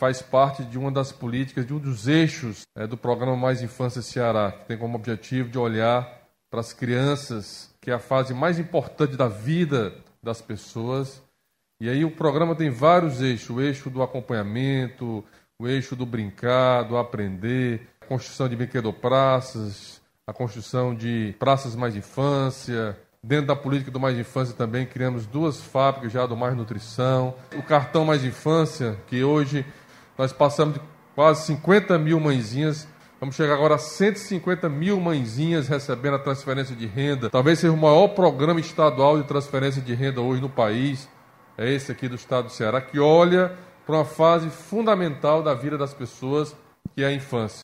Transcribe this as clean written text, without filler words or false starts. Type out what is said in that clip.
faz parte de uma das políticas, de um dos eixos do programa Mais Infância Ceará, que tem como objetivo de olhar para as crianças, que é a fase mais importante da vida das pessoas. E aí o programa tem vários eixos, o eixo do acompanhamento, o eixo do brincar, do aprender, a construção de brinquedopraças, a construção de praças mais infância. Dentro da política do Mais Infância também criamos 2 fábricas já do Mais Nutrição. O cartão Mais Infância, que hoje nós passamos de quase 50 mil mãezinhas, vamos chegar agora a 150 mil mãezinhas recebendo a transferência de renda. Talvez seja o maior programa estadual de transferência de renda hoje no país. É esse aqui do estado do Ceará, que olha para uma fase fundamental da vida das pessoas, que é a infância.